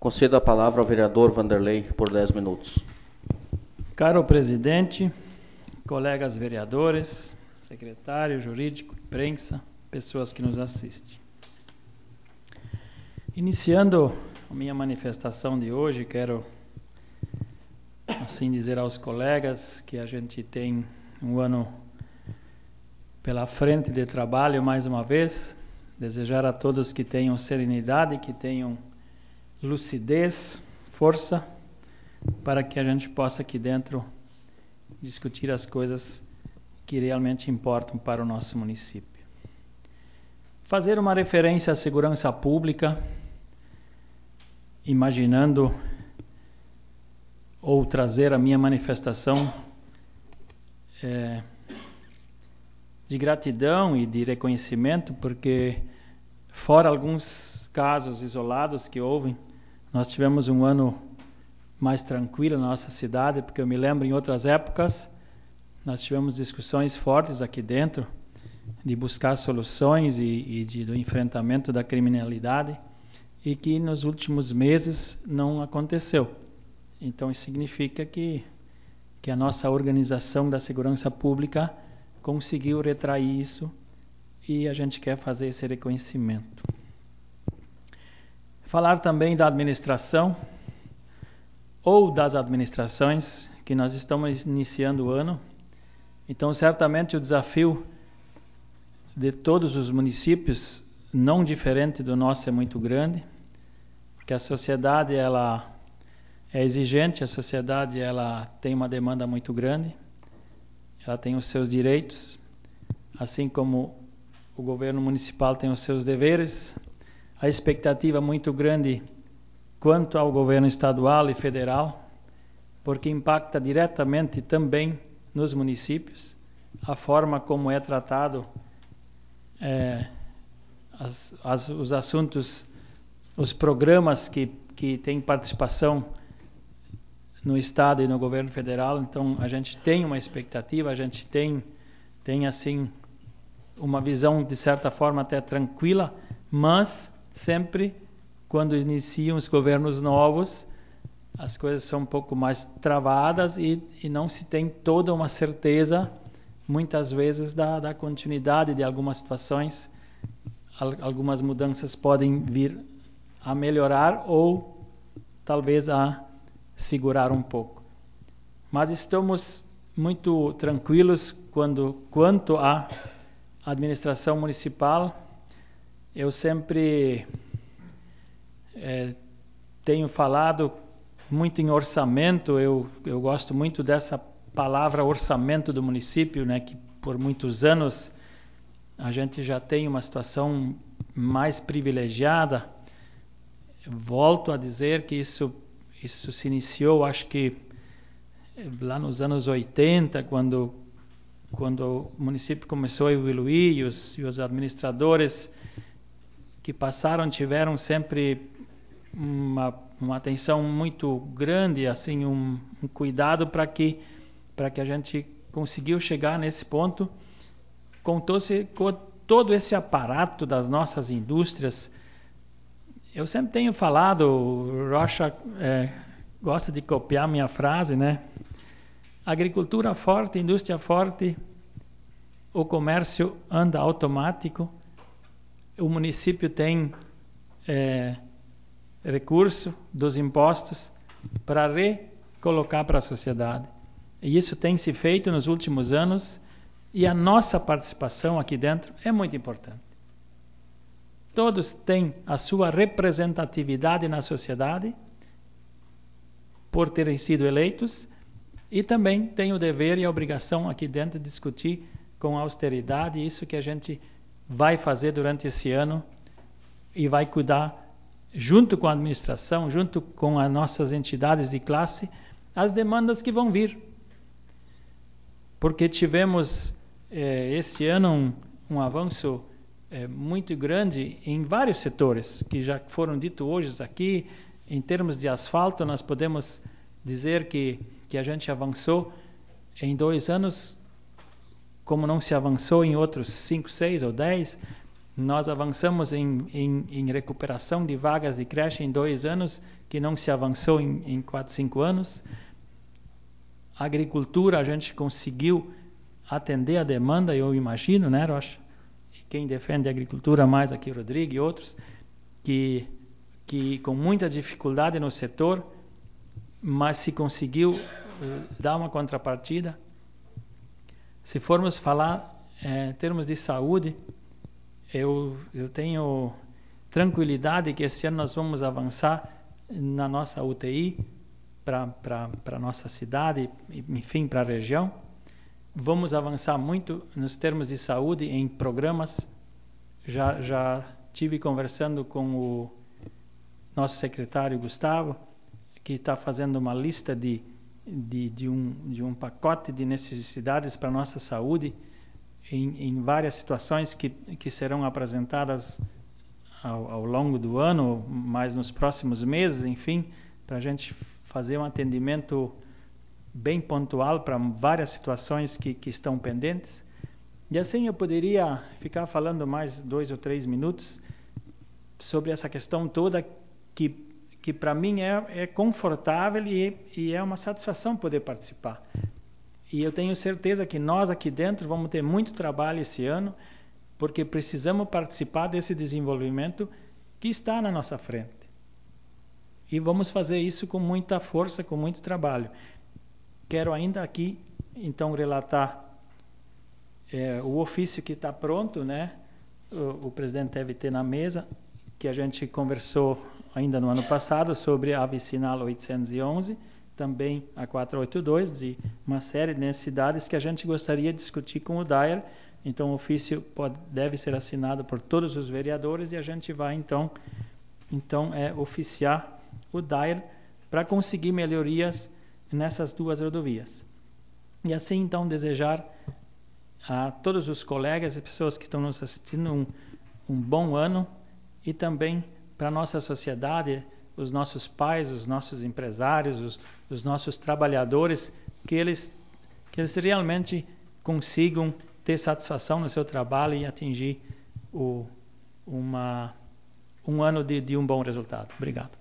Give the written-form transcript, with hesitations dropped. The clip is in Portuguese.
Concedo a palavra ao vereador Vanderlei por 10 minutos. Caro presidente, colegas vereadores, secretário jurídico, imprensa, pessoas que nos assistem. Iniciando a minha manifestação de hoje, quero assim dizer aos colegas que a gente tem um ano pela frente de trabalho mais uma vez, desejar a todos que tenham serenidade, que tenham lucidez, força, para que a gente possa aqui dentro discutir as coisas que realmente importam para o nosso município. Fazer uma referência à segurança pública, imaginando ou trazer a minha manifestação de gratidão e de reconhecimento, porque fora alguns casos isolados que houve, nós tivemos um ano mais tranquilo na nossa cidade, porque eu me lembro em outras épocas, nós tivemos discussões fortes aqui dentro, de buscar soluções do enfrentamento da criminalidade, e que nos últimos meses não aconteceu. Então isso significa que a nossa organização da segurança pública conseguiu retrair isso, e a gente quer fazer esse reconhecimento. Falar também da administração, ou das administrações, que nós estamos iniciando o ano. Então, certamente o desafio de todos os municípios, não diferente do nosso, é muito grande, porque a sociedade ela é exigente, a sociedade ela tem uma demanda muito grande, ela tem os seus direitos, assim como o governo municipal tem os seus deveres, a expectativa é muito grande quanto ao governo estadual e federal, porque impacta diretamente também nos municípios, a forma como é tratado os assuntos, os programas que têm participação no Estado e no governo federal. Então a gente tem uma expectativa, a gente tem assim uma visão de certa forma até tranquila, mas sempre quando iniciam os governos novos, as coisas são um pouco mais travadas e não se tem toda uma certeza, muitas vezes, da continuidade de algumas situações. Algumas mudanças podem vir a melhorar ou talvez a segurar um pouco. Mas estamos muito tranquilos quanto à administração municipal. Eu sempre tenho falado muito em orçamento, eu gosto muito dessa palavra orçamento do município, né, que por muitos anos a gente já tem uma situação mais privilegiada. Volto a dizer que isso se iniciou, acho que lá nos anos 80, quando o município começou a evoluir e os administradores que passaram tiveram sempre uma atenção muito grande, assim, um cuidado para que a gente conseguiu chegar nesse ponto com todo esse aparato das nossas indústrias. Eu sempre tenho falado, o Rocha gosta de copiar minha frase, né? Agricultura forte, indústria forte, o comércio anda automático, o município tem recurso dos impostos para recolocar para a sociedade. E isso tem se feito nos últimos anos, e a nossa participação aqui dentro é muito importante. Todos têm a sua representatividade na sociedade por terem sido eleitos, e também têm o dever e a obrigação aqui dentro de discutir com austeridade isso que a gente vai fazer durante esse ano e vai cuidar junto com a administração, junto com as nossas entidades de classe, as demandas que vão vir. Porque tivemos esse ano um avanço muito grande em vários setores, que já foram ditos hoje aqui. Em termos de asfalto, nós podemos dizer que a gente avançou em 2 anos como não se avançou em outros 5, 6 ou 10. Nós avançamos em recuperação de vagas de creche em 2 anos, que não se avançou em 4, 5 anos. A agricultura, a gente conseguiu atender a demanda, eu imagino, né, Rocha? Quem defende a agricultura mais aqui, Rodrigo e outros, que com muita dificuldade no setor, mas se conseguiu dar uma contrapartida. Se formos falar em termos de saúde, eu tenho tranquilidade que esse ano nós vamos avançar na nossa UTI para a nossa cidade, enfim, para a região. Vamos avançar muito nos termos de saúde em programas. Já tive conversando com o nosso secretário Gustavo, que está fazendo uma lista de um pacote de necessidades para a nossa saúde em várias situações que serão apresentadas ao longo do ano, mas nos próximos meses, enfim, para a gente fazer um atendimento bem pontual para várias situações que estão pendentes. E assim eu poderia ficar falando mais 2 ou 3 minutos sobre essa questão toda que para mim é confortável e é uma satisfação poder participar. E eu tenho certeza que nós aqui dentro vamos ter muito trabalho esse ano, porque precisamos participar desse desenvolvimento que está na nossa frente. E vamos fazer isso com muita força, com muito trabalho. Quero ainda aqui, então, relatar o ofício que está pronto, né? O presidente deve ter na mesa, que a gente conversou ainda no ano passado sobre a vicinal 811, também a 482, de uma série de necessidades que a gente gostaria de discutir com o DAER. Então, o ofício deve ser assinado por todos os vereadores e a gente vai, então oficiar o DAER para conseguir melhorias nessas 2 rodovias. E assim, então, desejar a todos os colegas e pessoas que estão nos assistindo um bom ano, e também para a nossa sociedade, os nossos pais, os nossos empresários, os nossos trabalhadores, que eles realmente consigam ter satisfação no seu trabalho e atingir um ano de um bom resultado. Obrigado.